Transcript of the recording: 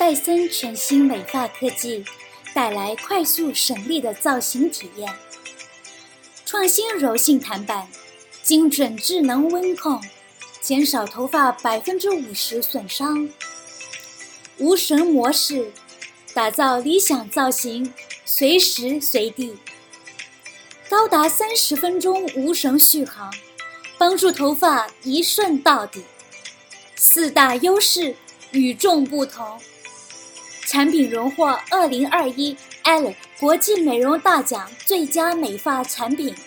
戴森全新美发科技带来快速省力的造型体验，创新柔性弹板，精准智能温控，减少头发50%损伤。无绳模式，打造理想造型，随时随地。高达30分钟无绳续航，帮助头发一顺到底。4大优势，与众不同。产品荣获2021 Elle 国际美容大奖最佳美发产品。